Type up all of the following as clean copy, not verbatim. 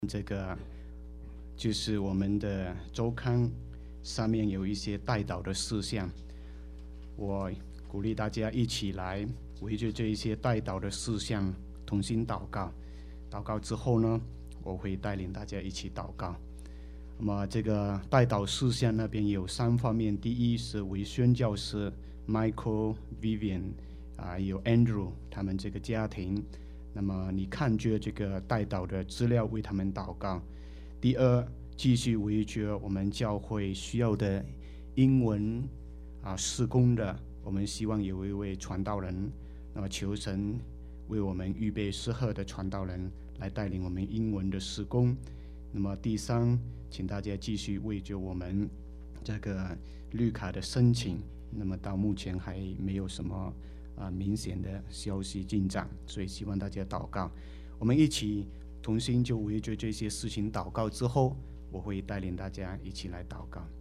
这个就是我们的周刊上面有一些代祷的事项，我鼓励大家一起来围着这一些代祷的事项同心祷告。祷告之后呢，我会带领大家一起祷告。那么这个代祷事项那边有3方面，第一是为宣教师 Michael、Vivian 有 Andrew 他们这个家庭，那么你看着这个代祷的资料为他们祷告。第二，继续围着我们教会需要的英文事工的，我们希望有一位传道人，那么求神为我们预备适合的传道人来带领我们英文的事工。那么第三，请大家继续为着我们这个绿卡的申请，那么到目前还没有什么明显的消息进展，所以希望大家祷告。我们一起同心就围着这些事情祷告之后，我会带领大家一起来祷告。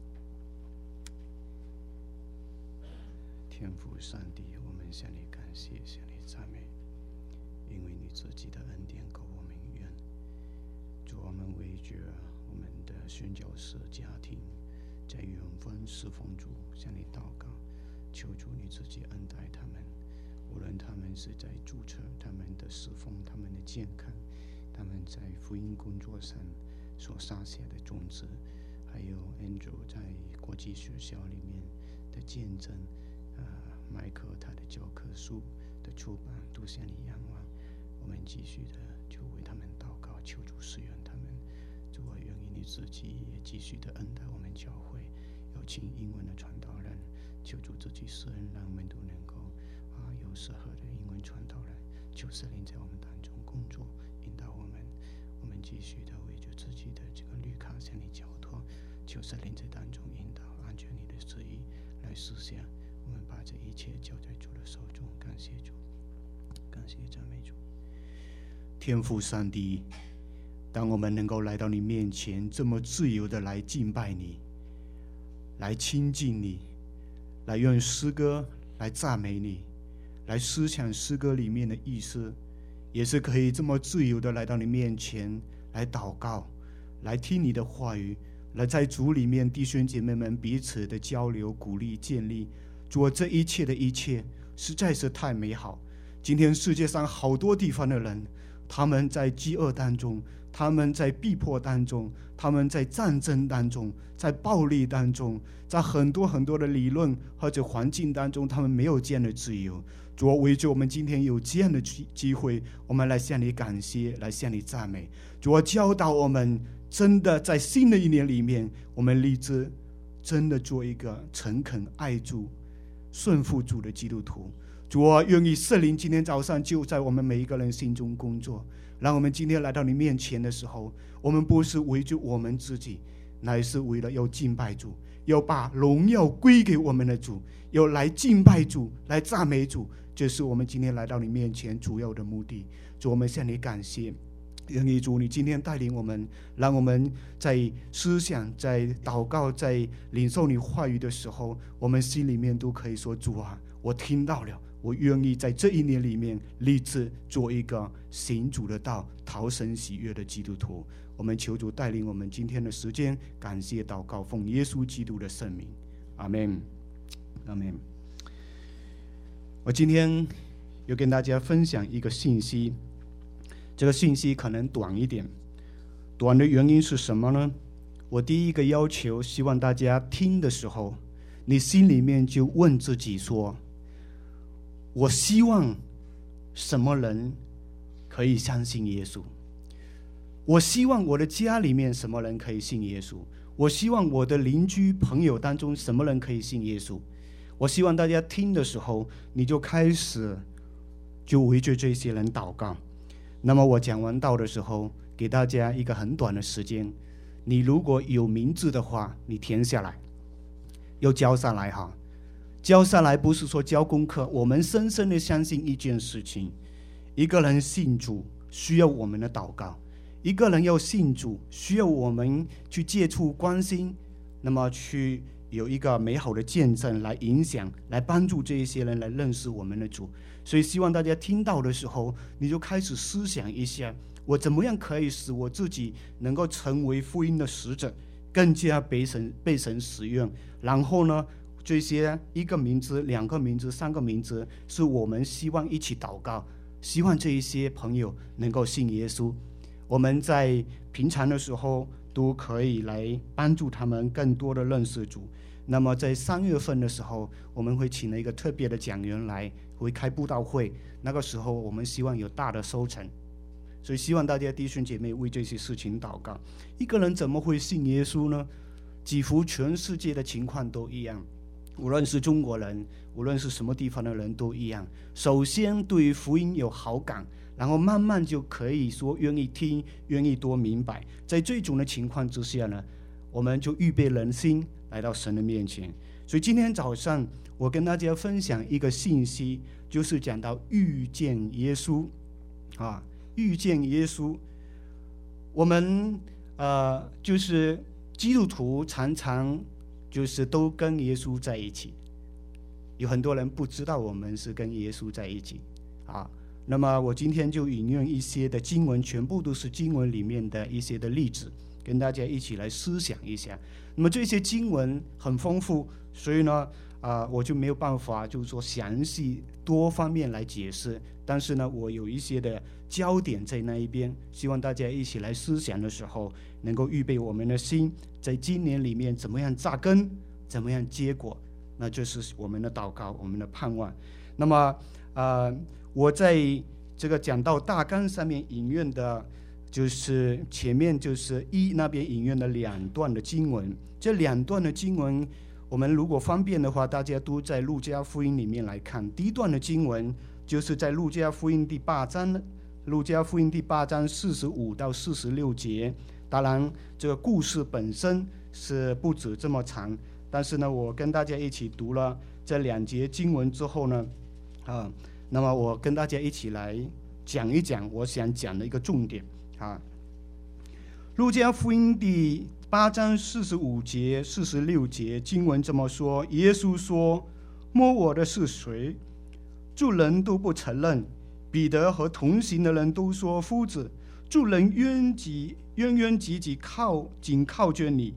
天父上帝，我们向你感谢，向你赞美，因为你自己的恩典够我们用。主，我们围着我们的宣教士家庭在远方侍奉主，向你祷告，求主你自己恩待他们，无论他们是在注册他们的侍奉，他们的健康，他们在福音工作上所撒下的种子，还有 Andrew 在国际学校里面的见证，麦克他的教科书的出版，都向你仰望。我们继续的就为他们祷告，求主使用他们。主啊，愿意你自己也继续的恩待我们教会，有请英文的传道人，求主自己施恩，让我们都能够有适合的英文传道人，求圣灵在我们当中工作，引导我们。我们继续的为着自己的这个绿卡向你交托，求圣灵在当中引导，按照你的旨意来实现。我们把这一切交在主的手中，感谢主，感谢赞美主。天父上帝，当我们能够来到你面前，这么自由的来敬拜你，来亲近你，来用诗歌来赞美你，来思想诗歌里面的意思，也是可以这么自由的来到你面前来祷告，来听你的话语，来在主里面弟兄姐妹们彼此的交流、鼓励、建立。主啊，这一切的一切实在是太美好。今天世界上好多地方的人，他们在饥饿当中，他们在逼迫当中，他们在战争当中，在暴力当中，在很多很多的理论或者环境当中，他们没有这样的自由。主啊，为着我们今天有这样的机会，我们来向你感谢，来向你赞美。主啊，教导我们真的在新的一年里面，我们立志真的做一个诚恳爱主顺服主的基督徒。主啊，愿意圣灵今天早上就在我们每一个人心中工作，让我们今天来到你面前的时候，我们不是为着我们自己，乃是为了要敬拜主，要把荣耀归给我们的主，要来敬拜主，来赞美主，这是我们今天来到你面前主要的目的。主，我们向你感谢，愿意主你今天带领我们，让我们在思想、在祷告、在领受你话语的时候，我们心里面都可以说，主啊，我听到了，我愿意在这一年里面立志做一个行主的道、讨神喜悦的基督徒。我们求主带领我们今天的时间，感谢祷告，奉耶稣基督的圣名，阿们，阿们。我今天要跟大家分享一个信息，这个信息可能短一点，短的原因是什么呢？我第一个要求，希望大家听的时候，你心里面就问自己说，我希望什么人可以相信耶稣？我希望我的家里面什么人可以信耶稣？我希望我的邻居朋友当中什么人可以信耶稣？我希望大家听的时候，你就开始就围着这些人祷告。那么我讲完道的时候，给大家一个很短的时间，你如果有名字的话，你填下来，要交上来哈。交下来不是说交功课，我们深深的相信一件事情，一个人信主需要我们的祷告，一个人要信主需要我们去接触关心，那么去有一个美好的见证来影响，来帮助这一些人来认识我们的主。所以希望大家听到的时候，你就开始思想一下， 我怎么样可以使我自己能够成为福音的使者，更加被神使用。然后呢，这些一个名字、2个名字、3个名字，是我们希望一起祷告，希望这一些朋友能够信耶稣。我们在平常的时候都可以来帮助他们更多的认识主。那么在3月份的时候，我们会请了一个特别的讲员来，会开布道会，那个时候我们希望有大的收成。所以希望大家弟兄姐妹为这些事情祷告。一个人怎么会信耶稣呢？几乎全世界的情况都一样，无论是中国人，无论是什么地方的人都一样。首先对于福音有好感，然后慢慢就可以说愿意听，愿意多明白。在这种的情况之下呢，我们就预备人心来到神的面前。所以今天早上我跟大家分享一个信息，就是讲到遇见耶稣啊，遇见耶稣。我们就是基督徒常常就是都跟耶稣在一起，有很多人不知道我们是跟耶稣在一起啊。那么我今天就引用一些的经文，全部都是经文里面的一些的例子，跟大家一起来思想一下。那么这些经文很丰富，所以呢我就没有办法就是说详细多方面来解释，但是呢我有一些的焦点在那一边，希望大家一起来思想的时候能够预备我们的心，在今年里面怎么样扎根，怎么样结果，那就是我们的祷告，我们的盼望。那么我在这个讲到大纲上面引用的就是前面就是那边引用的2段的经文。这2段的经文我们如果方便的话，大家都在路加福音里面来看。第一段的经文就是在路加福音第8章45到46节。当然这个故事本身是不止这么长，但是呢我跟大家一起读了这2节经文之后呢那么我跟大家一起来讲一讲我想讲的一个重点路加福音第8章45节46节经文这么说：耶稣说，摸我的是谁？众人都不承认。彼得和同行的人都说，夫子。众人冤冤挤挤紧靠着你。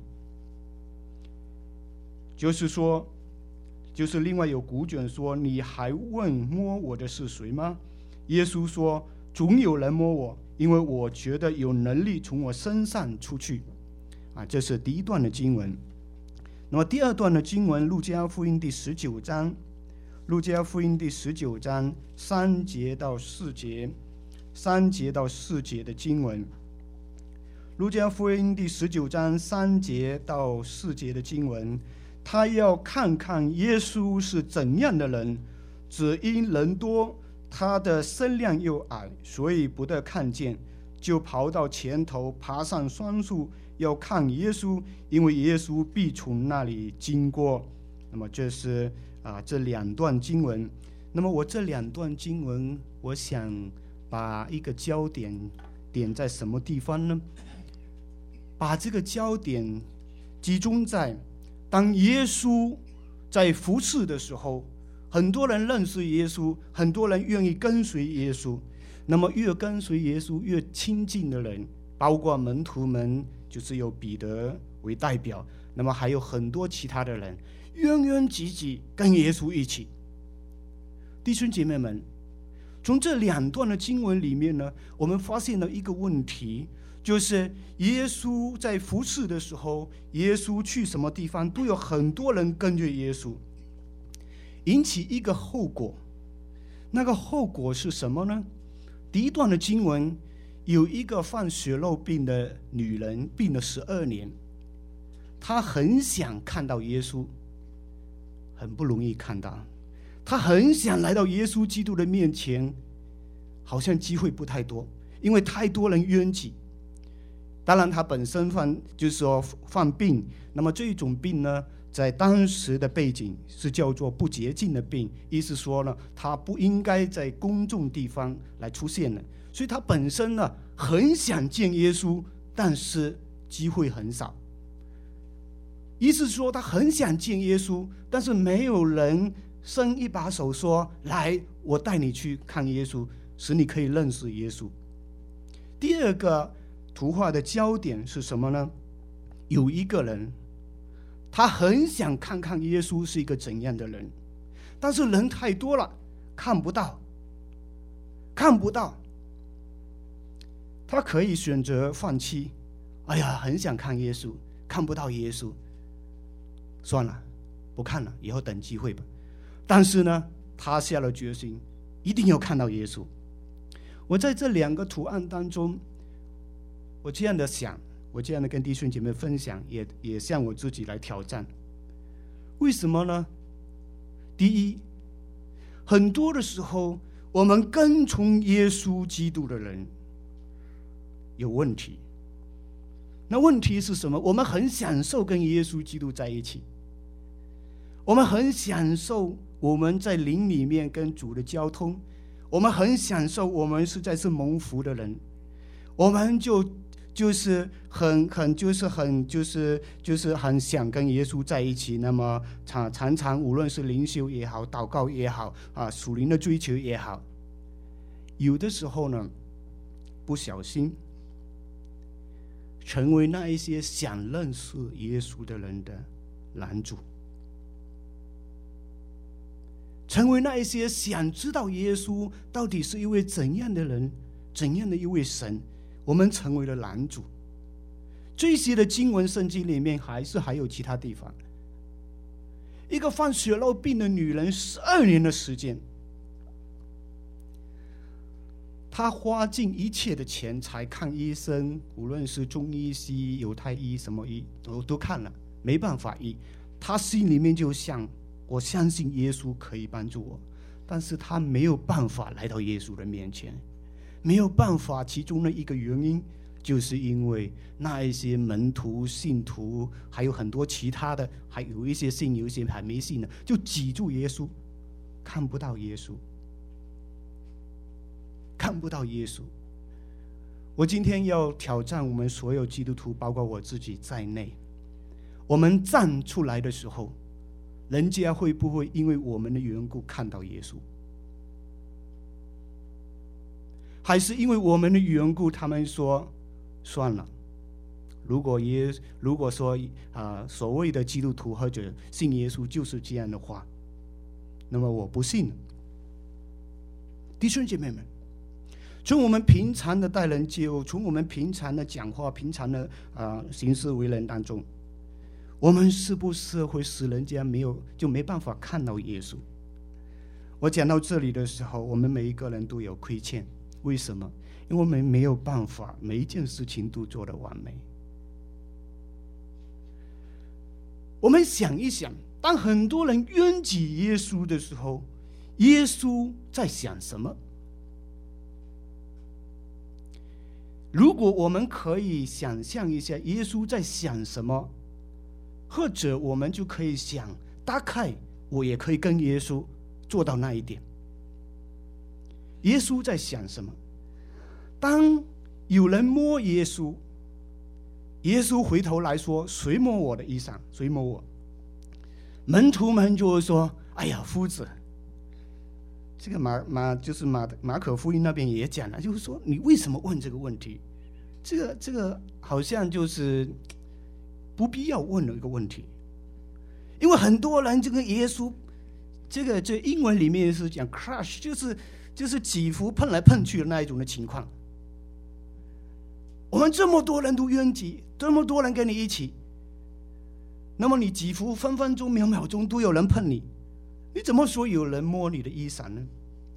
就是另外有古卷说，你还问摸我的是谁吗？耶稣说，总有人摸我，因为我觉得有能力从我身上出去这是第一段的经文。那么第二段的经文，路加福音第19章3节到4节的经文。路加福音第19章3节到4节的经文，他要看看耶稣是怎样的人，只因人多，他的身量又矮，所以不得看见，就跑到前头，爬上双树，要看耶稣，因为耶稣必从那里经过。那么这是这2段经文。那么我这2段经文，我想把一个焦点点在什么地方呢？把这个焦点集中在当耶稣在服侍的时候，很多人认识耶稣，很多人愿意跟随耶稣。那么越跟随耶稣越亲近的人，包括门徒们，就是有彼得为代表，那么还有很多其他的人冤冤挤挤跟耶稣一起。弟兄姐妹们，从这2段的经文里面呢，我们发现了一个问题，就是耶稣在服侍的时候，耶稣去什么地方都有很多人跟着耶稣，引起一个后果。那个后果是什么呢？第一段的经文有一个患血肉病的女人，病了12年，她很想看到耶稣，很不容易看到。她很想来到耶稣基督的面前，好像机会不太多，因为太多人冤挤。当然她本身犯病，那么这种病呢，在当时的背景是叫做不洁净的病，意思说呢，她不应该在公众地方来出现的。所以她本身呢很想见耶稣，但是机会很少。意思说她很想见耶稣，但是没有人伸一把手说，来，我带你去看耶稣，使你可以认识耶稣。 第二个图画的焦点是什么呢？有一个人，他很想看看耶稣是一个怎样的人，但是人太多了，看不到。他可以选择放弃，哎呀，很想看耶稣，看不到耶稣，算了，不看了，以后等机会吧。但是呢，他下了决心，一定要看到耶稣。我在这两个图案当中，我这样的想，我这样的跟弟兄姐妹分享，也向我自己来挑战。为什么呢？第一，很多的时候，我们跟从耶稣基督的人有问题。那问题是什么？我们很享受跟耶稣基督在一起，我们很享受我们在灵里面跟主的交通，我们很享受我们实在是蒙福的人，我们就是很想跟耶稣在一起。那么常常无论是灵修也好，祷告也好属灵的追求也好，有的时候呢，不小心成为那一些想认识耶稣的人的拦阻，成为那一些想知道耶稣到底是一位怎样的人，怎样的一位神，我们成为了拦阻。这些的经文圣经里面还有其他地方。一个患血肉病的女人12年的时间，她花尽一切的钱才看医生，无论是中医西医犹太医什么医都看了，没办法医。她心里面就想，我相信耶稣可以帮助我，但是她没有办法来到耶稣的面前，没有办法。其中的一个原因就是因为那一些门徒信徒还有很多其他的，还有一些信有一些还没信的，就挤住耶稣，看不到耶稣，看不到耶稣。我今天要挑战我们所有基督徒，包括我自己在内，我们站出来的时候，人家会不会因为我们的缘故看到耶稣？还是因为我们的缘故，他们说算了，如果说所谓的基督徒或者信耶稣就是这样的话，那么我不信了。弟兄姐妹们，从我们平常的待人接物，从我们平常的讲话，平常的行事为人当中，我们是不是会使人家没办法看到耶稣？我讲到这里的时候，我们每一个人都有亏欠。为什么？因为我们没有办法每一件事情都做得完美。我们想一想，当很多人冤挤耶稣的时候，耶稣在想什么？如果我们可以想象一下耶稣在想什么，或者我们就可以想，大概我也可以跟耶稣做到那一点。耶稣在想什么？当有人摸耶稣，耶稣回头来说，谁摸我的衣裳？谁摸我？门徒们就会说，哎呀，夫子，这个马可福音那边也讲了，就是说你为什么问这个问题？这个好像就是不必要问的一个问题。因为很多人这个耶稣，这英文里面是讲 crush， 就是几乎碰来碰去的那一种的情况。我们这么多人都冤挤，这么多人跟你一起，那么你几乎分分钟秒秒钟都有人碰你，你怎么说有人摸你的衣裳呢？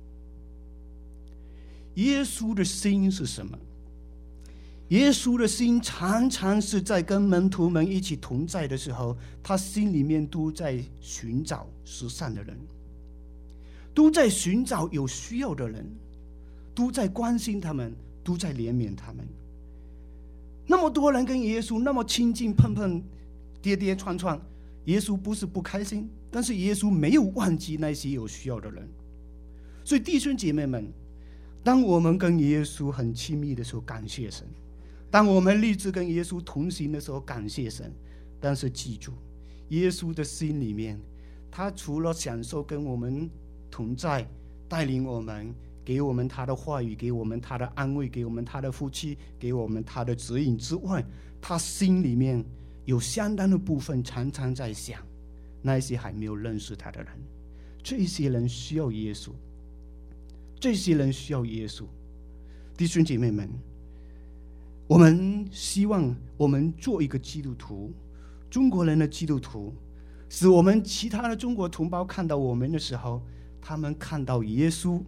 耶稣的心是什么？耶稣的心常常是在跟门徒们一起同在的时候，他心里面都在寻找失散的人，都在寻找有需要的人，都在关心他们，都在怜悯他们。那么多人跟耶稣那么亲近，碰碰跌跌撞撞，耶稣不是不开心，但是耶稣没有忘记那些有需要的人。所以弟兄姐妹们，当我们跟耶稣很亲密的时候，感谢神；当我们立志跟耶稣同行的时候，感谢神。但是记住，耶稣的心里面，他除了享受跟我们同在，带领我们， 给我们他的话语，给我们他的安慰，给我们他的福气，给我们他的指引之外，他心里面有相当的部分常常在想那些还没有认识他的人，这些人需要耶稣，这些人需要耶稣。弟兄姐妹们，我们希望我们做一个基督徒，中国人的基督徒，使我们其他的中国同胞看到我们的时候，他们看到耶稣，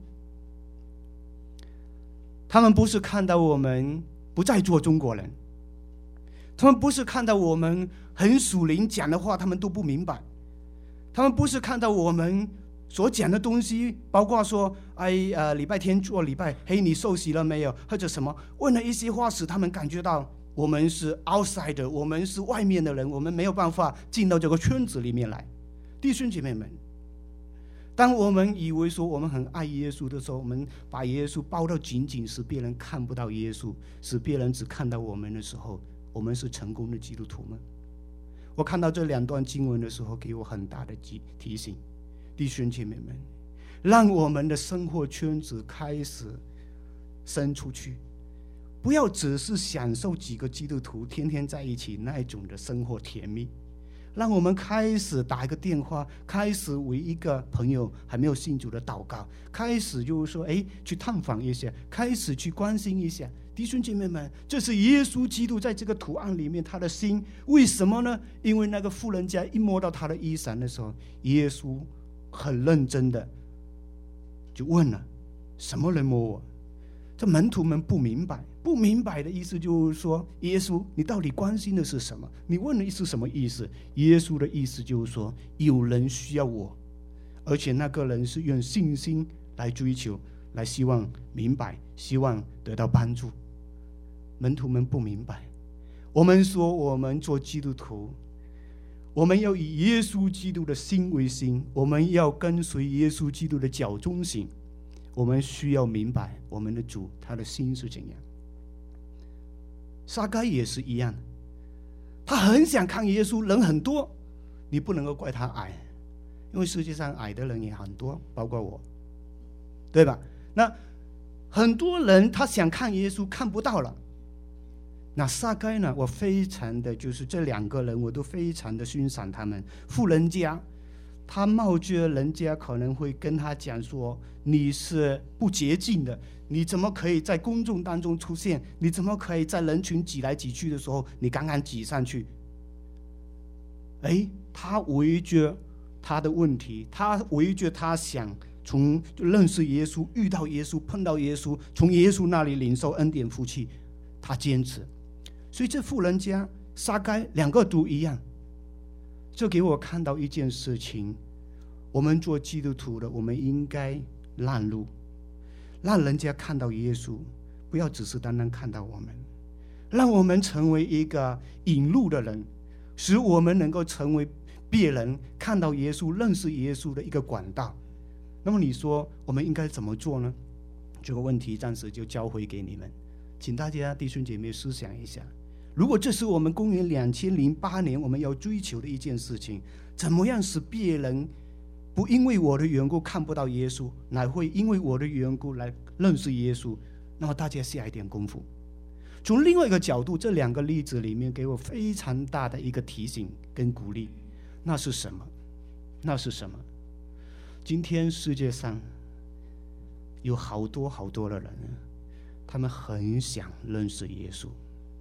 他们不是看到我们不再做中国人，他们不是看到我们很属灵，讲的话他们都不明白，他们不是看到我们所讲的东西，包括说礼拜天做礼拜，嘿，你受洗了没有，或者什么，问了一些话，使他们感觉到我们是 outsider， 我们是外面的人，我们没有办法进到这个圈子里面来。弟兄姐妹们，当我们以为说我们很爱耶稣的时候，我们把耶稣包到紧紧，使别人看不到耶稣，使别人只看到我们的时候，我们是成功的基督徒吗？我看到这两段经文的时候，给我很大的提醒。弟兄姐妹们，让我们的生活圈子开始伸出去，不要只是享受几个基督徒天天在一起那一种的生活甜蜜，让我们开始打一个电话，开始为一个朋友还没有信主的祷告，开始就是说去探访一下，开始去关心一下。弟兄姐妹们，这是耶稣基督在这个图案里面他的心。为什么呢？因为那个妇人家一摸到他的衣裳的时候，耶稣很认真的就问了，什么人摸我？这门徒们不明白，不明白的意思就是说，耶稣你到底关心的是什么？你问的是什么意思？耶稣的意思就是说，有人需要我，而且那个人是用信心来追求，来希望明白，希望得到帮助。门徒们不明白。我们说我们做基督徒，我们要以耶稣基督的心为心，我们要跟随耶稣基督的脚中行。我们需要明白我们的主他的心是怎样。撒该也是一样，他很想看耶稣，人很多，你不能够怪他矮，因为世界上矮的人也很多，包括我，对吧？那很多人他想看耶稣看不到了。那撒该呢，我非常的就是这两个人我都非常的欣赏他们。富人家他冒着人家可能会跟他讲说，你是不洁净的，你怎么可以在公众当中出现？你怎么可以在人群挤来挤去的时候你刚刚挤上去？他围着他的问题，他围着他想从认识耶稣，遇到耶稣，碰到耶稣，从耶稣那里领受恩典福气，他坚持。所以这富人家撒该两个都一样。这给我看到一件事情，我们做基督徒的，我们应该让路，让人家看到耶稣，不要只是单单看到我们，让我们成为一个引路的人，使我们能够成为别人看到耶稣、认识耶稣的一个管道。那么你说我们应该怎么做呢？这个问题暂时就交回给你们，请大家弟兄姐妹思想一下。如果这是我们公元2008年我们要追求的一件事情，怎么样使别人不因为我的缘故看不到耶稣，乃会因为我的缘故来认识耶稣？那么大家下一点功夫。从另外一个角度，这两个例子里面给我非常大的一个提醒跟鼓励。那是什么？那是什么？今天世界上有好多好多的人，他们很想认识耶稣，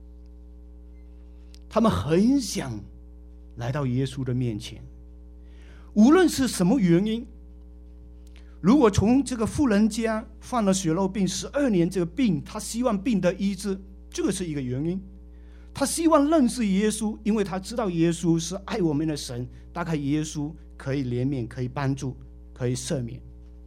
他们很想来到耶稣的面前，无论是什么原因。如果从这个妇人家患了血肉病12年，这个病他希望病得医治，这个是一个原因。他希望认识耶稣，因为他知道耶稣是爱我们的神，大概耶稣可以怜悯，可以帮助，可以赦免。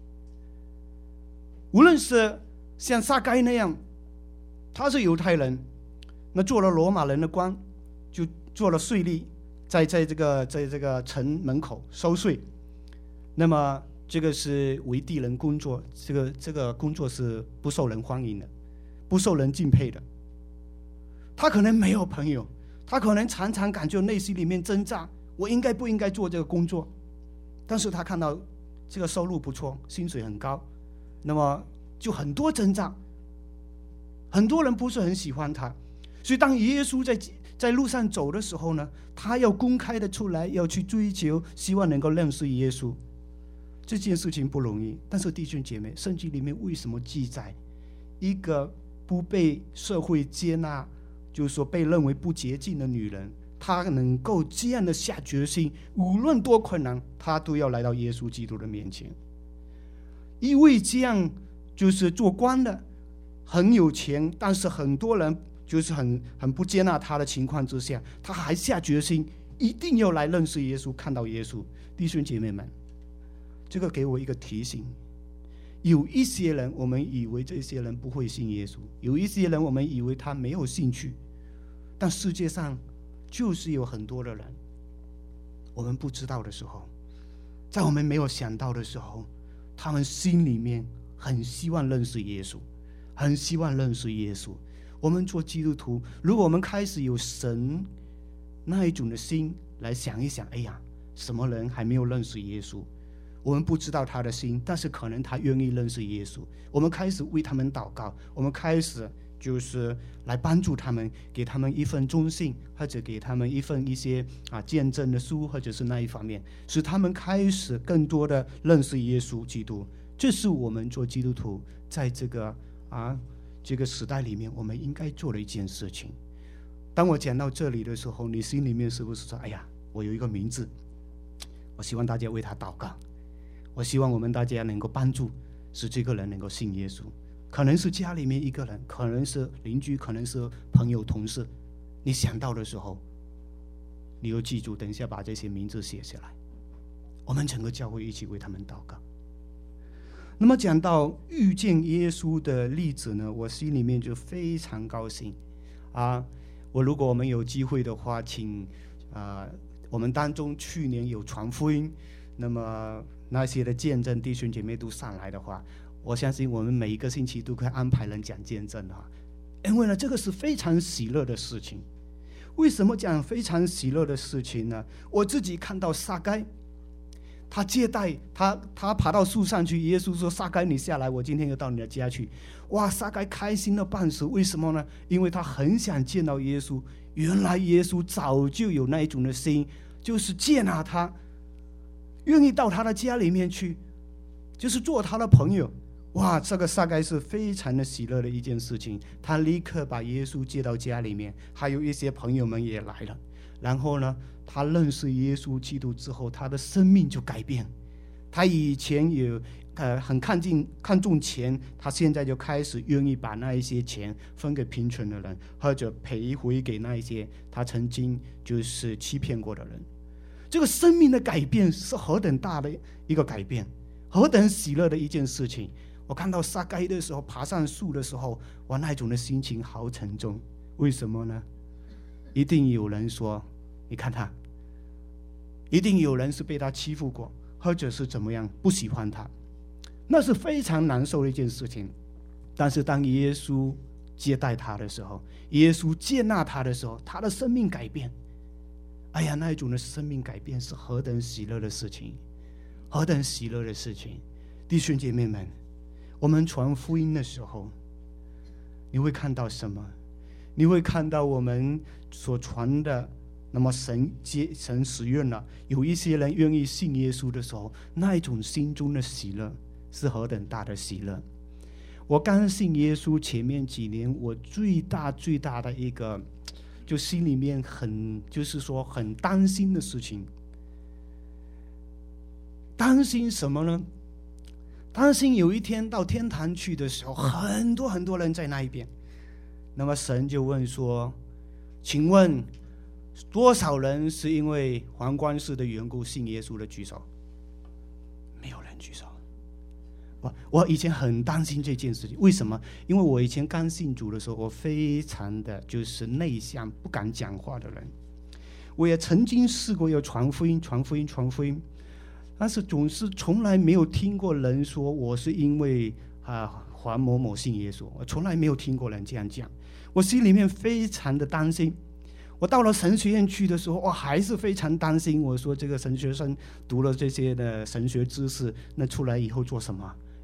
无论是像撒该那样，他是犹太人，那做了罗马人的官，就做了税吏，在这个城门口收税，那么这个是为地人工作，这个工作是不受人欢迎的，不受人敬佩的。他可能没有朋友，他可能常常感觉内心里面挣扎，我应该不应该做这个工作？但是他看到这个收入不错，薪水很高，那么就很多挣扎，很多人不是很喜欢他。所以当耶稣在路上走的时候呢，他要公开的出来，要去追求，希望能够认识耶稣。这件事情不容易。但是弟兄姐妹，圣经里面为什么记载一个不被社会接纳，就是说被认为不洁净的女人，她能够这样的下决心，无论多困难，她都要来到耶稣基督的面前？因为这样就是做官的很有钱，但是很多人就是很不接纳他的情况之下，他还下决心一定要来认识耶稣，看到耶稣。弟兄姐妹们，这个给我一个提醒，有一些人我们以为这些人不会信耶稣，有一些人我们以为他没有兴趣，但世界上就是有很多的人，我们不知道的时候，在我们没有想到的时候，他们心里面很希望认识耶稣，很希望认识耶稣。我们做基督徒，如果我们开始有神那一种的心来想一想，哎呀，什么人还没有认识耶稣？我们不知道他的心，但是可能他愿意认识耶稣。我们开始为他们祷告，我们开始就是来帮助他们，给他们一份忠信，或者给他们一些见证的书，或者是那一方面，使他们开始更多的认识耶稣基督。这是我们做基督徒在这个时代里面我们应该做的一件事情。当我讲到这里的时候，你心里面是不是说，哎呀，我有一个名字，我希望大家为他祷告，我希望我们大家能够帮助，使这个人能够信耶稣。可能是家里面一个人，可能是邻居，可能是朋友同事，你想到的时候，你要记住，等一下把这些名字写下来，我们整个教会一起为他们祷告。那么讲到遇见耶稣的例子呢，我心里面就非常高兴如果我们有机会的话，请我们当中去年有传福音，那么那些的见证弟兄姐妹都上来的话，我相信我们每一个星期都可以安排人讲见证因为呢，这个是非常喜乐的事情。为什么讲非常喜乐的事情呢？我自己看到撒该，他接待他爬到树上去，耶稣说，撒该你下来，我今天要到你的家去。哇，撒该开心的半死。为什么呢？因为他很想见到耶稣。原来耶稣早就有那一种的心，就是接纳他，愿意到他的家里面去，就是做他的朋友。哇，这个撒该是非常的喜乐的一件事情。他立刻把耶稣接到家里面，还有一些朋友们也来了。然后呢，他认识耶稣基督之后，他的生命就改变。他以前也很看重钱，他现在就开始愿意把那一些钱分给贫穷的人，或者赔回给那一些他曾经就是欺骗过的人。这个生命的改变是何等大的一个改变，何等喜乐的一件事情。我看到撒该的时候，爬上树的时候，我那种的心情好沉重。为什么呢？一定有人说，你看他，一定有人是被他欺负过，或者是怎么样不喜欢他，那是非常难受的一件事情。但是当耶稣接待他的时候，耶稣接纳他的时候，他的生命改变。哎呀，那一种的生命改变是何等喜乐的事情，何等喜乐的事情。弟兄姐妹们，我们传福音的时候，你会看到什么？你会看到我们所传的，那么神使用了，有一些人愿意信耶稣的时候，那一种心中的喜乐是何等大的喜乐。我刚信耶稣前面几年，我最大的一个就心里面就是说很担心的事情。担心什么呢？担心有一天到天堂去的时候，很多人在那一边，那么神就问说，请问多少人是因为皇冠式的缘故信耶稣的？举手。没有人举手。我以前很担心这件事情。为什么？因为我以前刚信主的时候，我非常的就是内向，不敢讲话的人。我也曾经试过要传福音，但是总是从来没有听过人说我是因为黄某某信耶稣，我从来没有听过人这样讲。我心里面非常的担心。我到了神学院去的时候，我还是非常担心。我说这个神学生读了这些的神学知识，那出来以后做什么？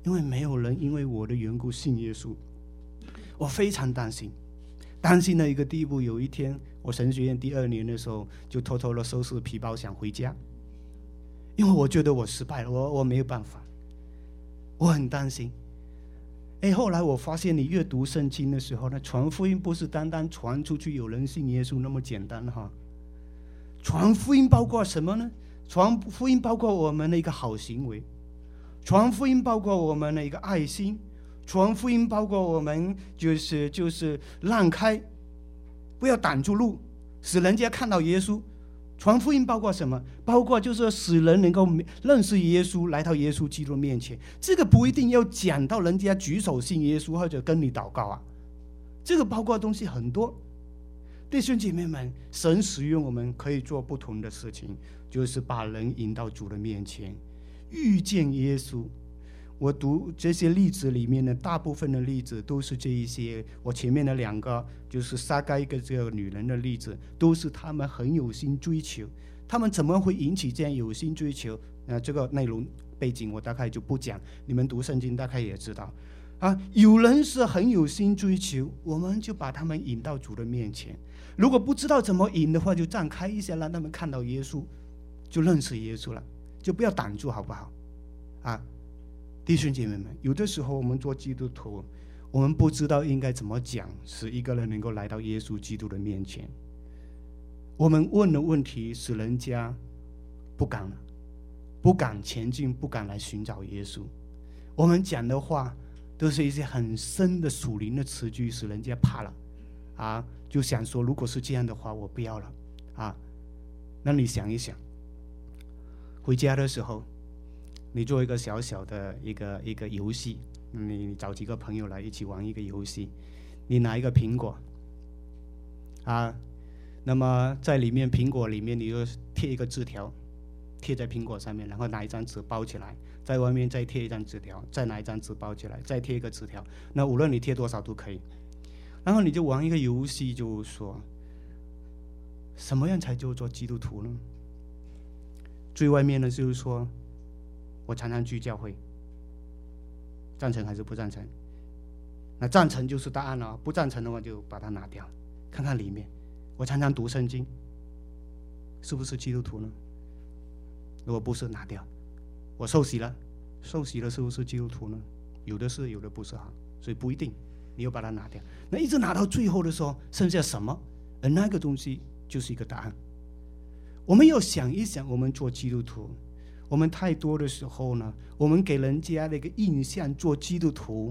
因为没有人因为我的缘故信耶稣。我非常担心到一个地步，有一天我神学院第2年的时候，就偷偷的收拾皮包想回家，因为我觉得我失败了，我没有办法，我很担心。后来我发现你阅读圣经的时候呢，传福音不是单单传出去有人信耶稣那么简单哈。传福音包括什么呢？传福音包括我们的一个好行为，传福音包括我们的一个爱心，传福音包括我们就是让开，不要挡住路，使人家看到耶稣。传福音包括什么？包括就是使人能够认识耶稣，来到耶稣基督面前。这个不一定要讲到人家举手信耶稣或者跟你祷告啊，这个包括的东西很多。弟兄姐妹们，神使用我们可以做不同的事情，就是把人引到主的面前，遇见耶稣。我读这些例子里面的大部分的例子都是这一些，我前面的2个就是撒该跟这个女人的例子，都是他们很有心追求。他们怎么会引起这样有心追求？这个内容背景我大概就不讲，你们读圣经大概也知道有人是很有心追求，我们就把他们引到主的面前。如果不知道怎么引的话，就站开一下，让他们看到耶稣，就认识耶稣了，就不要挡住，好不好弟兄姐妹们，有的时候我们做基督徒，我们不知道应该怎么讲，使一个人能够来到耶稣基督的面前。我们问的问题使人家不敢前进，不敢来寻找耶稣。我们讲的话都是一些很深的属灵的词句，使人家怕了就想说如果是这样的话我不要了那你想一想，回家的时候你做一个小小的一个游戏，你找几个朋友来一起玩一个游戏，你拿一个苹果那么在里面苹果里面你就贴一个字条，贴在苹果上面，然后拿一张纸包起来，在外面再贴一张纸条，再拿一张纸包起来，再贴一个纸条，那无论你贴多少都可以。然后你就玩一个游戏，就说什么样才叫做基督徒呢？最外面的就是说我常常去教会，赞成还是不赞成？那赞成就是答案了，不赞成的话就把它拿掉，看看里面。我常常读圣经，是不是基督徒呢？如果不是，拿掉。我受洗了是不是基督徒呢？有的是，有的不是所以不一定，你要把它拿掉。那一直拿到最后的时候，剩下什么？而那个东西就是一个答案。我们要想一想，我们做基督徒，我们太多的时候呢，我们给人家的一个印象，做基督徒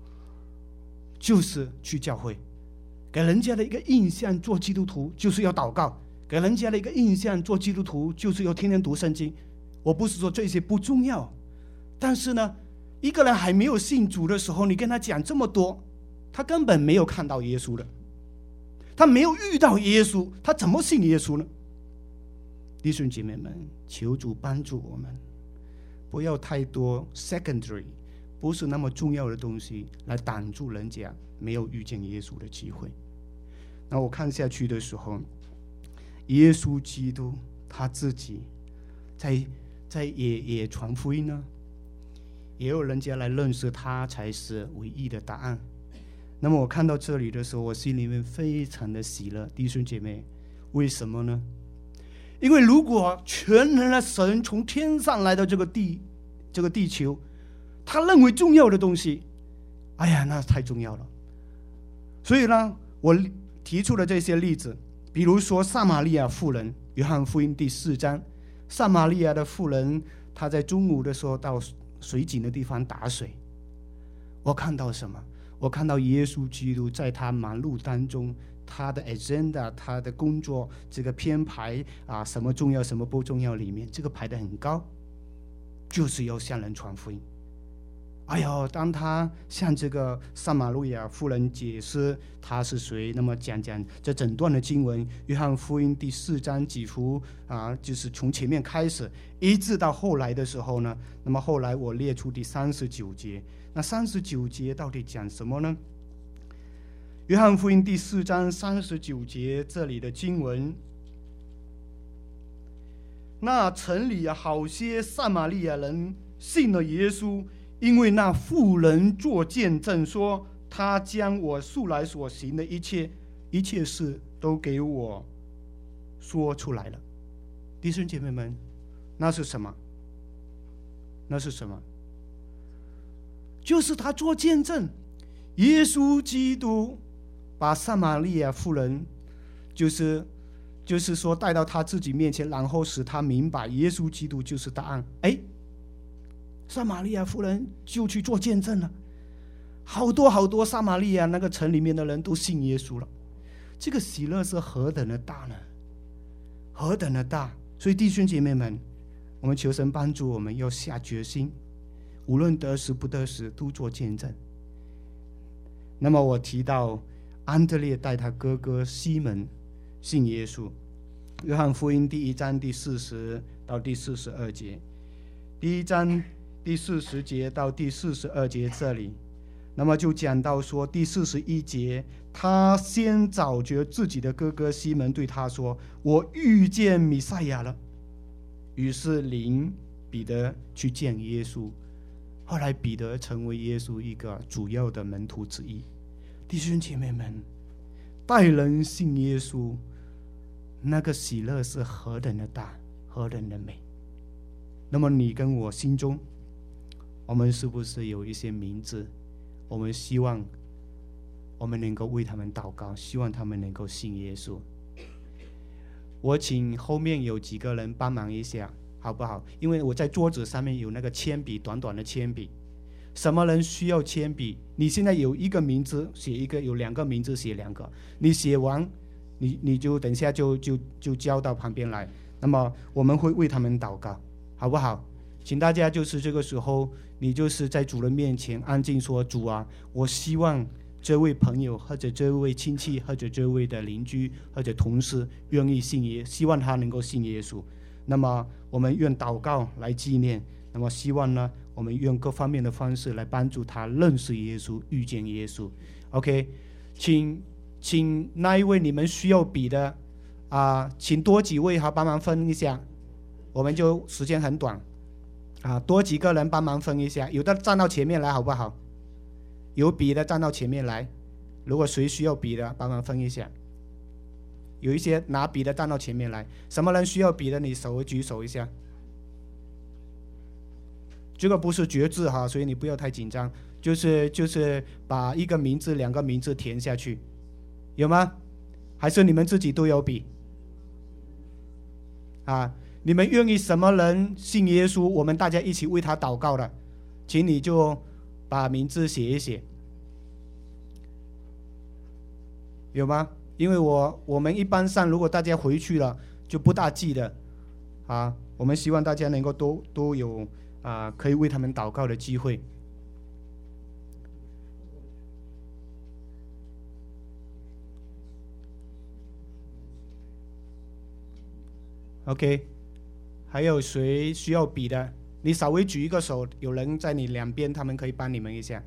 就是去教会，给人家的一个印象，做基督徒就是要祷告，给人家的一个印象，做基督徒就是要天天读圣经。我不是说这些不重要，但是呢，一个人还没有信主的时候，你跟他讲这么多，他根本没有看到耶稣的，他没有遇到耶稣，他怎么信耶稣呢？弟兄姐妹们，求主帮助我们，不要太多 secondary 不是那么重要的东西来挡住人家没有遇见耶稣的机会。那我看下去的时候，耶稣基督他自己也传福音呢，也有人家来认识他才是唯一的答案。那么我看到这里的时候，我心里面非常的喜乐。弟兄姐妹，为什么呢？因为如果全能的神从天上来到这个地球，他认为重要的东西，那太重要了。所以呢，我提出了这些例子，比如说撒玛利亚妇人，约翰福音第4章，撒玛利亚的妇人，她在中午的时候到水井的地方打水。我看到什么？我看到耶稣基督在他忙碌当中，他的 agenda， 他的工作这个编排什么重要什么不重要里面，这个排得很高，就是要向人传福音。当他向这个撒玛利亚妇人解释他是谁，那么讲这整段的经文，约翰福音第4章几乎就是从前面开始一直到后来的时候呢，那么后来我列出第39节，那39节到底讲什么呢？约翰福音第4章39节这里的经文，那城里好些撒玛利亚人信了耶稣， 因为那妇人作见证说，他将我素来所行的一切事都给我说出来了。弟兄姐妹们，那是什么？那是什么？就是他做见证，耶稣基督把撒玛利亚妇人就是说带到他自己面前，然后使他明白耶稣基督就是答案。撒玛利亚妇人就去做见证了，好多撒玛利亚那个城里面的人都信耶稣了。这个喜乐是何等的大呢？何等的大！所以弟兄姐妹们，我们求神帮助我们，要下决心，无论得时不得时都做见证。那么我提到安德烈带他哥哥西门信耶稣，约翰福音第1章第40到第42节，第1章第40节到第42节这里，那么就讲到说第41节，他先找觉自己的哥哥西门，对他说：“我遇见弥赛亚了。”于是领彼得去见耶稣。后来彼得成为耶稣一个主要的门徒之一。弟兄姐妹们，带人信耶稣，那个喜乐是何等的大，何等的美。那么你跟我心中，我们是不是有一些名字，我们希望我们能够为他们祷告，希望他们能够信耶稣？我请后面有几个人帮忙一下好不好？因为我在桌子上面有那个铅笔，短短的铅笔。什么人需要铅笔？你现在有一个名字写一个，有2个名字写2个。你写完，你就等一下就交到旁边来。那么我们会为他们祷告，好不好？请大家就是这个时候，你就是在主人面前安静说：“主啊，我希望这位朋友或者这位亲戚或者这位的邻居或者同事愿意信耶，希望他能够信耶稣。那么我们愿祷告来纪念。那么希望呢，我们用各方面的方式来帮助他认识耶稣，遇见耶稣。OK， 请那一位你们需要笔的请多几位帮忙分一下，我们就时间很短多几个人帮忙分一下，有的站到前面来好不好？有笔的站到前面来，如果谁需要笔的帮忙分一下。有一些拿笔的站到前面来，什么人需要笔的你举手一下。这个不是绝字所以你不要太紧张，就是把1个名字2个名字填下去，有吗？还是你们自己都有笔你们愿意什么人信耶稣，我们大家一起为他祷告的，请你就把名字写一写，有吗？因为我们一般上如果大家回去了就不大记得我们希望大家能够都有可以为他们祷告的机会。OK， 还有谁需要笔的？你稍微举一个手，有人在你两边，他们可以帮你们一下。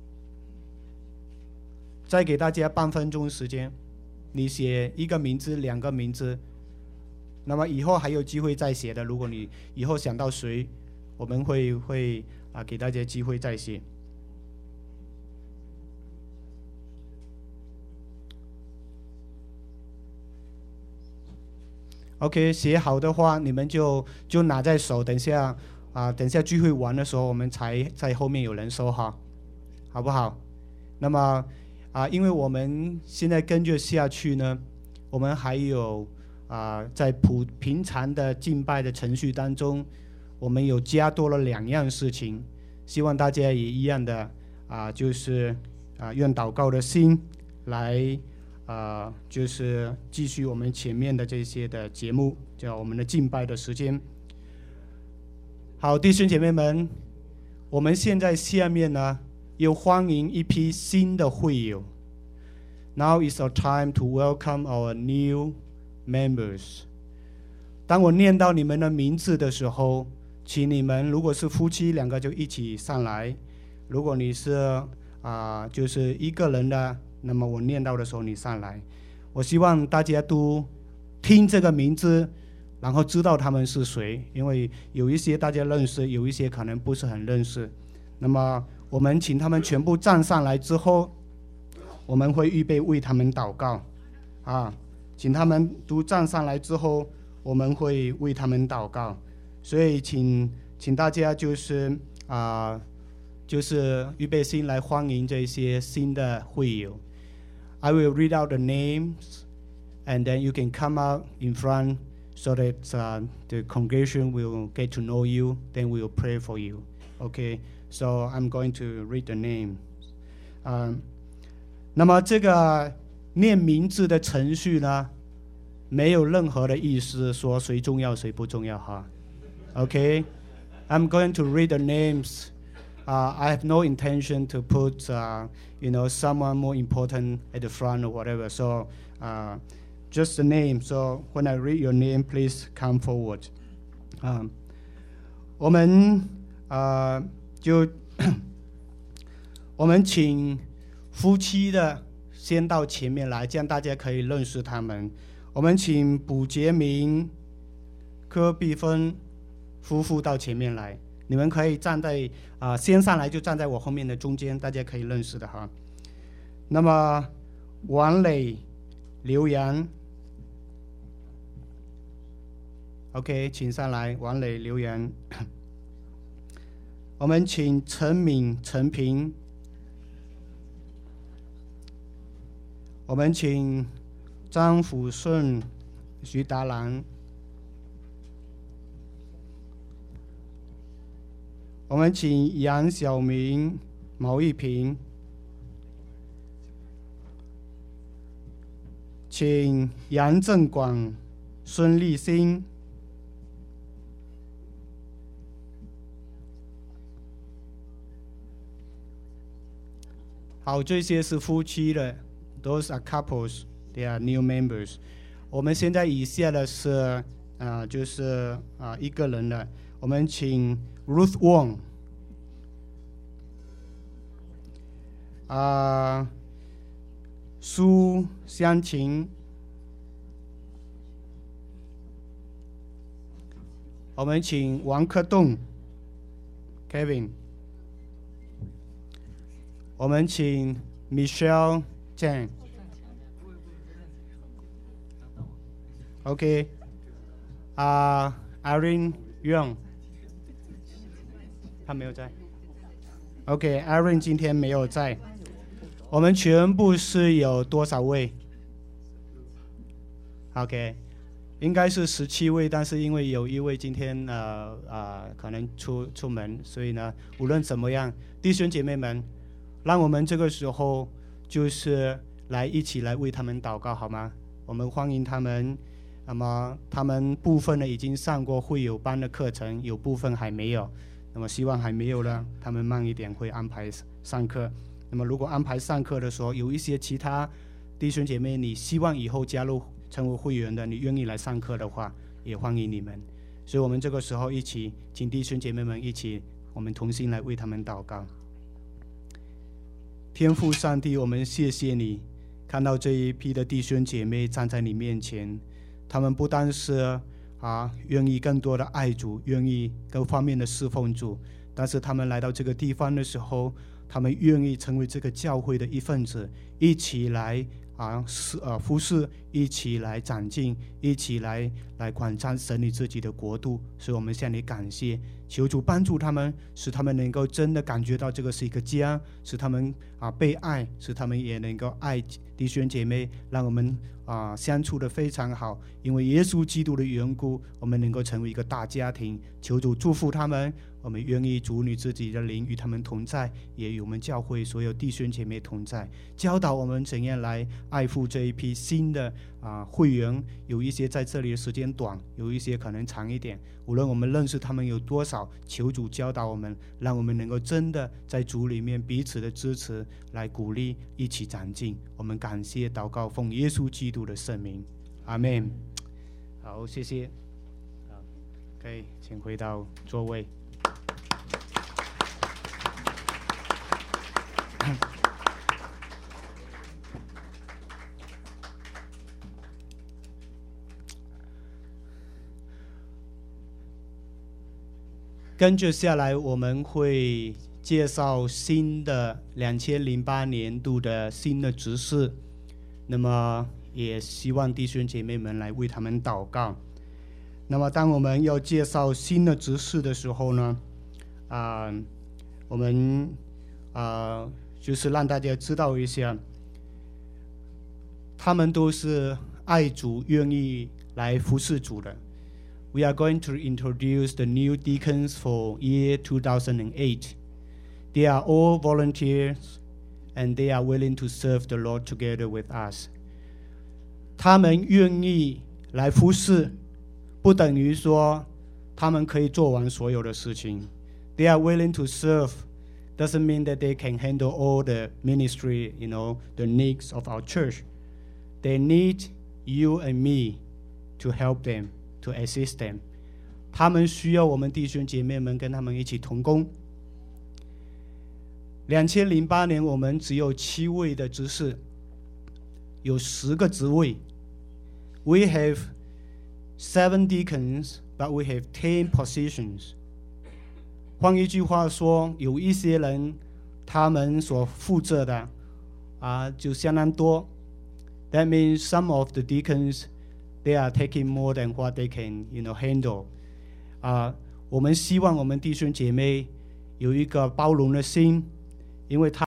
再给大家半分钟时间，你写1个名字2个名字，那么以后还有机会再写的。如果你以后想到谁，我们会给大家机会再写。OK， 写好的话你们就拿在手，等下聚会完的时候我们才在后面有人收好不好？那么因为我们现在跟着下去呢，我们还有在平常的敬拜的程序当中，我们有加多了2样事情，希望大家也一样的就是用祷告的心来就是继续我们前面的这些的节目，叫我们的敬拜的时间。好，弟兄姐妹们，我们现在下面呢又欢迎一批新的会友。Now is our time to welcome our new members。 当我念到你们的名字的时候，请你们如果是夫妻2个就一起上来，如果你是就是1个人的，那么我念到的时候你上来。我希望大家都听这个名字，然后知道他们是谁，因为有一些大家认识，有一些可能不是很认识。 那么我们请他们全部站上来之后，我们会预备为他们祷告啊，请他们都站上来之后，我们会为他们祷告。所以请大家就是就是预备心来欢迎这些新的会友。I will read out the names, and then you can come out in front so that the congregation will get to know you. Then we will pray for you. Okay, so I'm going to read the name. 那么这个念名字的程序呢，没有任何的意思说谁重要谁不重要哈。Okay, I'm going to read the names. I have no intention to put someone more important at the front or whatever. So just the name. So when I read your name, please come forward. 我们我们请夫妻的先到前面来，这样大家可以认识他们。我们请卜杰明、柯碧芬夫妇到前面来，你们可以站在先上来就站在我后面的中间，大家可以认识的哈。那么王磊、刘洋 ，OK， 请上来，王磊、刘洋。我们请陈敏、陈平，我们请张福顺、徐达郎。我们请杨晓明、毛玉平，请杨正广、孙立新，好，这些是夫妻的 ，those are couples, they are new members。我们现在以下的是就是一个人的，我们请 Ruth Wong， 苏香琴，我们请王克栋 Kevin， 我们请 Michelle Zhang， OK， Irene Young。他没有在 OK， Aaron 今天没有在。我们全部是有多少位 OK， 应该是17位，但是因为有一位今天可能出门，所以呢无论怎么样，弟兄姐妹们，让我们这个时候就是一起来为他们祷告好吗？我们欢迎他们。那么他们部分呢已经上过会友班的课程，有部分还没有。那么希望还没有呢，他们慢一点会安排上课。那么如果安排上课的时候，有一些其他弟兄姐妹，你希望以后加入成为会员的，你愿意来上课的话，也欢迎你们。所以我们这个时候一起，请弟兄姐妹们一起，我们同心来为他们祷告。天父上帝，我们谢谢你，看到这一批的弟兄姐妹站在你面前，他们不单是愿意更多的爱主，愿意各方面的侍奉主，但是他们来到这个地方的时候，他们愿意成为这个教会的一份子，一起来服侍，一起来长进，一起来广彰神你自己的国度。所以我们向你感谢，求主帮助他们，使他们能够真的感觉到这个是一个家，使他们被爱，使他们也能够爱弟兄姐妹，让我们相处得非常好。因为耶稣基督的缘故，我们能够成为一个大家庭。求主祝福他们，我们愿意主你自己的灵与他们同在，也与我们教会所有弟兄姐妹同在，教导我们怎样来爱护这一批新的会员。有一些在这里的时间短，有一些可能长一点，无论我们认识他们有多少，求主教导我们，让我们能够真的在主里面彼此的支持，来鼓励，一起长进。我们感谢祷告，奉耶稣基督的圣名，阿们。好，谢谢。可以请回到座位。跟着下来，我们会介绍新的2008年度的新的执事，那么也希望弟兄姐妹们来为他们祷告。那么当我们要介绍新的执事的时候呢，我们就是让大家知道一下，他们都是爱主愿意来服侍主的。We are going to introduce the new deacons for year 2008. They are all volunteers and they are willing to serve the Lord together with us. 他们愿意来服侍，不等于说他们可以做完所有的事情。They are willing to serve doesn't mean that they can handle all the ministry, the needs of our church. They need you and me to help them, to assist them. 他们需要我们弟兄姐妹们跟他们一起同工。2008年我们只有7位的执事，有10个职位。We have 7 deacons, but we have 10 positions. 换一句话说，有一些人他们所负责的就相当多。That means some of the deacons, they are taking more than what they can, handle. 我们希望我们弟兄姐妹有一个包容的心，因为他